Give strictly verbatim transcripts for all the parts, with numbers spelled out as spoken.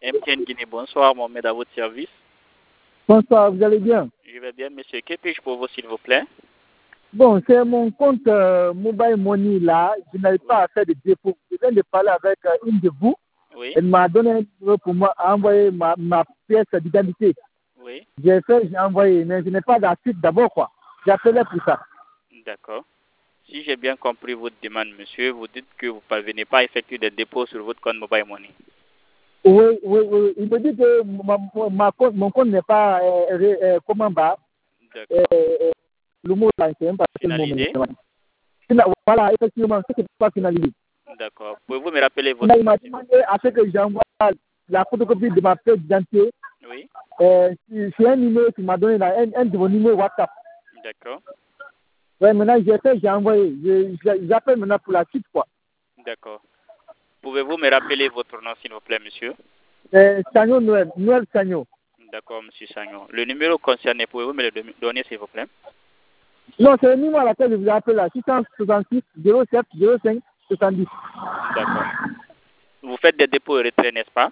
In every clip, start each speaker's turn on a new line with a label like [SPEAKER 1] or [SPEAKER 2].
[SPEAKER 1] M T N Guinée, bonsoir, Mohamed, à votre service.
[SPEAKER 2] Bonsoir, vous allez bien?
[SPEAKER 1] Je vais bien, monsieur. Que puis-je pour vous, s'il vous plaît?
[SPEAKER 2] Bon, c'est mon compte euh, Mobile Money là. Je n'arrive pas à faire de dépôt. Je viens de parler avec euh, une de vous.
[SPEAKER 1] Oui.
[SPEAKER 2] Elle m'a donné un numéro pour moi envoyer ma, ma pièce d'identité.
[SPEAKER 1] Oui.
[SPEAKER 2] J'ai fait, j'ai envoyé, mais je n'ai pas la suite d'abord, quoi. J'ai appelé pour ça.
[SPEAKER 1] D'accord. Si j'ai bien compris votre demande, monsieur, vous dites que vous ne parvenez pas à effectuer des dépôts sur votre compte Mobile Money.
[SPEAKER 2] Oui, oui, oui. Il me dit que ma, ma compte, mon compte n'est pas, euh, ré- euh, comment bas,
[SPEAKER 1] D'accord.
[SPEAKER 2] euh, le mot là, c'est même pas le mot.
[SPEAKER 1] Finalisé.
[SPEAKER 2] mais- Voilà, effectivement, ce n'est pas finalisé.
[SPEAKER 1] D'accord. Pouvez-vous me rappeler votre
[SPEAKER 2] Là, il m'a
[SPEAKER 1] nom, s'il vous
[SPEAKER 2] demandé à ce que j'envoie la photocopie de ma pièce d'identité.
[SPEAKER 1] plaît? Oui.
[SPEAKER 2] Euh, c'est un numéro qui m'a donné là, un, un de vos numéros WhatsApp.
[SPEAKER 1] D'accord.
[SPEAKER 2] Ouais, maintenant j'ai fait, j'ai envoyé. Je- je- J'appelle maintenant pour la suite, quoi.
[SPEAKER 1] D'accord. Pouvez-vous me rappeler votre nom, s'il vous plaît, monsieur?
[SPEAKER 2] Euh, Sagno Noël, Noël Sagno.
[SPEAKER 1] D'accord, monsieur Sagnon. Le numéro concerné, pouvez-vous me le don- donner, s'il vous plaît?
[SPEAKER 2] Non, c'est le numéro à laquelle je vous ai appelé là, six cent soixante-six zéro sept zéro cinq soixante-dix.
[SPEAKER 1] D'accord. Vous faites des dépôts et retraits, n'est-ce pas?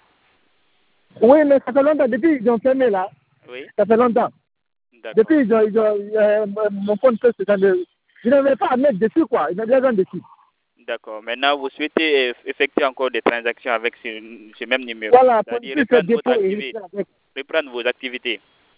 [SPEAKER 2] Oui, mais ça fait longtemps, depuis qu'ils ont fermé là,
[SPEAKER 1] Oui.
[SPEAKER 2] ça fait longtemps.
[SPEAKER 1] D'accord.
[SPEAKER 2] Depuis ils ont, ils ont euh, mon compte peut se de... Je n'avais pas à mettre dessus, quoi. Ils n'avaient rien dessus.
[SPEAKER 1] D'accord. Maintenant, vous souhaitez euh, effectuer encore des transactions avec ce, ce même numéro.
[SPEAKER 2] Voilà, pour
[SPEAKER 1] C'est-à-dire
[SPEAKER 2] plus faire
[SPEAKER 1] reprendre, votre
[SPEAKER 2] dépôt et
[SPEAKER 1] activité,
[SPEAKER 2] rester avec.
[SPEAKER 1] reprendre vos activités.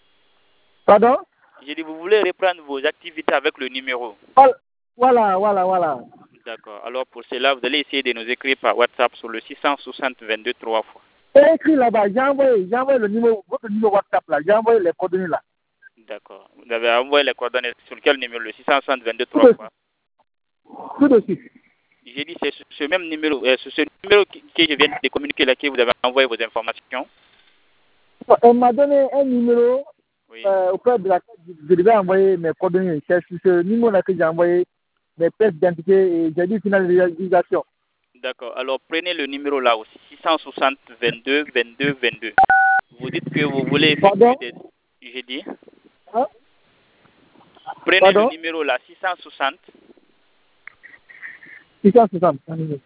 [SPEAKER 2] Pardon?
[SPEAKER 1] J'ai dit, vous voulez reprendre vos activités avec le numéro.
[SPEAKER 2] Voilà, voilà, voilà.
[SPEAKER 1] D'accord. Alors, pour cela, vous allez essayer de nous écrire par WhatsApp sur le six cent soixante vingt-deux trois fois.
[SPEAKER 2] C'est écrit là-bas, j'ai envoyé, j'ai envoyé le numéro, votre numéro WhatsApp là, j'ai envoyé les coordonnées là.
[SPEAKER 1] D'accord. Vous avez envoyé les coordonnées sur quel numéro? Le six cent soixante vingt-deux
[SPEAKER 2] Tout
[SPEAKER 1] trois
[SPEAKER 2] de
[SPEAKER 1] fois.
[SPEAKER 2] Tout de suite.
[SPEAKER 1] J'ai dit, c'est ce même numéro, euh, c'est ce numéro que que je viens de communiquer là, que vous avez envoyé vos informations.
[SPEAKER 2] Elle m'a donné un numéro
[SPEAKER 1] Oui.
[SPEAKER 2] euh, auprès de laquelle je devais envoyer mes coordonnées. C'est sur ce numéro-là que j'ai envoyé mes pièces d'identité et j'ai dit finalisation.
[SPEAKER 1] D'accord. Alors, prenez le numéro là aussi, six cent soixante vingt-deux vingt-deux vingt-deux. Vous dites que vous voulez effectuer
[SPEAKER 2] Pardon?
[SPEAKER 1] des... J'ai dit.
[SPEAKER 2] Hein?
[SPEAKER 1] Prenez
[SPEAKER 2] Pardon?
[SPEAKER 1] le numéro là, six cent soixante
[SPEAKER 2] six cent soixante.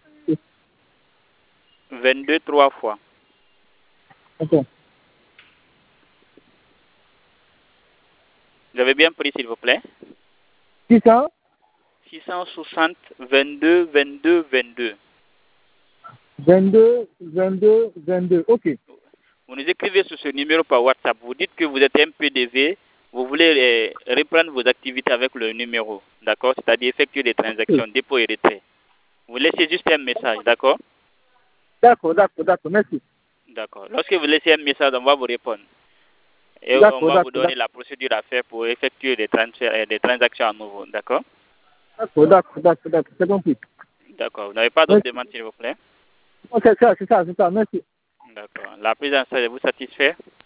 [SPEAKER 1] vingt-deux trois fois.
[SPEAKER 2] Ok.
[SPEAKER 1] Vous avez bien pris, s'il vous plaît?
[SPEAKER 2] six cents?
[SPEAKER 1] six cent soixante vingt-deux vingt-deux vingt-deux.
[SPEAKER 2] vingt-deux, vingt-deux, vingt-deux. Ok.
[SPEAKER 1] Vous nous écrivez sur ce numéro par WhatsApp. Vous dites que vous êtes M P D V. Vous voulez euh, reprendre vos activités avec le numéro. D'accord? C'est-à-dire effectuer des transactions, dépôt et retrait. Vous laissez juste un message. D'accord?
[SPEAKER 2] D'accord, d'accord, d'accord. Merci.
[SPEAKER 1] D'accord. Lorsque vous laissez un message, on va vous répondre. Et on
[SPEAKER 2] D'accord,
[SPEAKER 1] va vous
[SPEAKER 2] d'accord,
[SPEAKER 1] donner la procédure à faire pour effectuer des, transferts, euh, des transactions à nouveau. D'accord?
[SPEAKER 2] d'accord, d'accord, d'accord, d'accord. C'est compris.
[SPEAKER 1] D'accord. Vous n'avez pas d'autres demandes, s'il vous plaît?
[SPEAKER 2] Ok, c'est ça, c'est ça, c'est ça. Merci.
[SPEAKER 1] D'accord. La prise en charge vous satisfait?